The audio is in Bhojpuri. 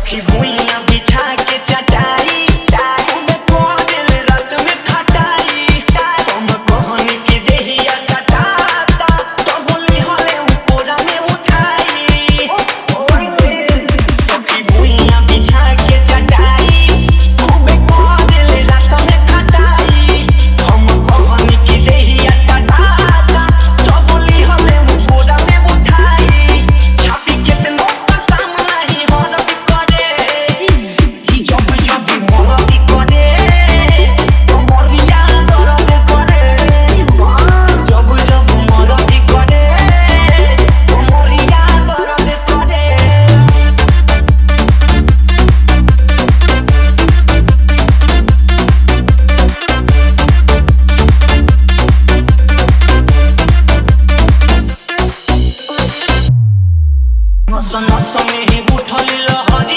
सखी भुइयां बिछा के चटाई में कोदिल रात में खटाई हम कहन की देहिया कटाता तो बोली हले ऊपरा में उठाई सखी भुइयां बिछा के चटाई में कोदिल रात में खटाई हम कहन की देहिया कटाता तो बोली हले ऊपरा में उठाई छापी कितनो काम नहीं हरद करे जब जब मरद करे तो मरिया दर्द करे जब जब मरद करे तो मरिया दर्द करे नस नस में ही उठल लहरी